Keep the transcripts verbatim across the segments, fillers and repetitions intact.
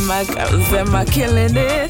and my girls, am I killing it?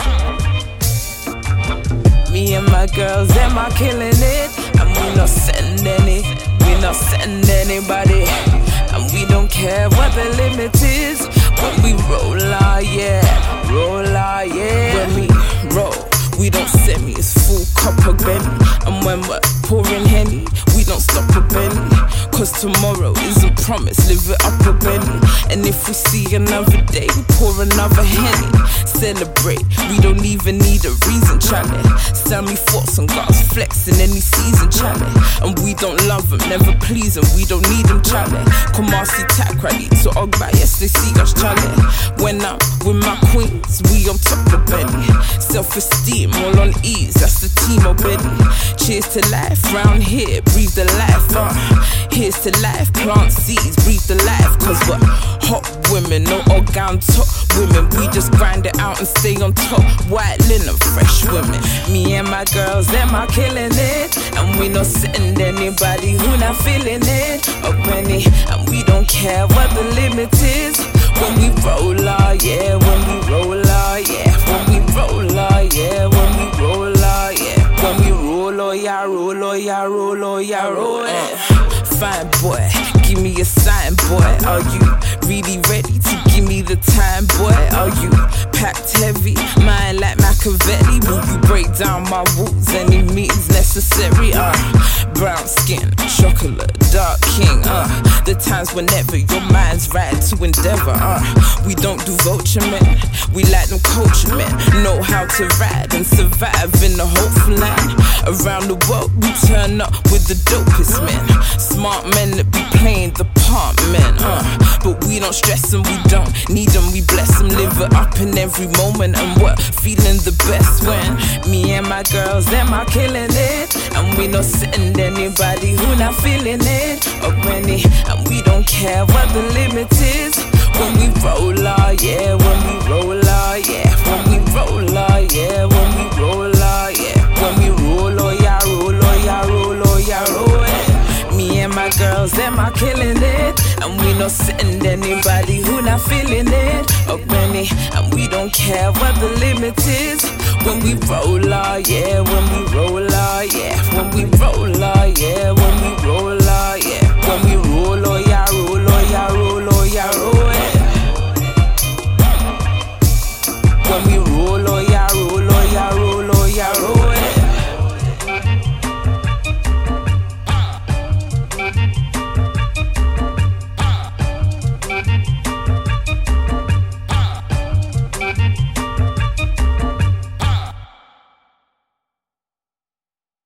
Me and my girls, am I killing it? And we not send any, we not send anybody. And we don't care what the limit is. When we roll, ah yeah, roll, ah yeah. When we roll, we don't semi, it's full cup of Benny. And when we're pouring Henny, we don't stop a penny. Cause tomorrow isn't promised, live it up a Benny. And if we see another day, we pour another Henny. Celebrate, we don't even need a reason, challenge. Sammy thoughts and got us flexing any season, challenge. And we don't love them, never please them, we don't need them, challenge. Kumasi tack ready to Ogba, yes they see us, challenge. When I'm with my queens, we on top of Benny. Self-esteem, all on ease, that's the team of Benny. Cheers to life, round here, breathe the life, uh. Here's to life, plant seeds, breathe the life. Cause we're hot women, no organ top women. We just grind it out and stay on top. White linen, fresh women. Me and my girls, them are killing it. And we not send anybody who not feeling it. Or penny, and we don't care what the limit is. When we roll, ah yeah, when we roll, ah yeah. When we roll, ah yeah, when we roll, ah yeah. When we roll, oh yeah, roll, oh yeah, roll, oh yeah, roll, yeah. Fine boy, give me a sign, boy. Are you really ready to give me the time, boy? Are you packed heavy, mind like Machiavelli? Will you break down my rules, any means necessary? Uh, brown skin, chocolate, dark king. Uh, the times whenever your mind's right to endeavor. Uh, we don't do vulture men, we like them culture men. Know how to ride and survive in the hopeful land. Around the world, we turn up with the dopest men. Smart men that be playing the part, men, uh. But we don't stress them, we don't need them, we bless them. Live it up in every moment and we're feeling the best when me and my girls, them are killing it. And we not send anybody who not feeling it. Or any, and we don't care what the limit is. When we roll, ah yeah, when we roll, ah yeah. When we roll, ah yeah, when we roll, ah yeah. When we roll, oh yeah, roll, oh yeah, roll, oh yeah, roll, yeah. Me and my girls, them are killing it. And we not send anybody who not feeling it. Or any, and we don't care what the limit is. When we roll, ah yeah, when we roll, ah yeah. When we roll,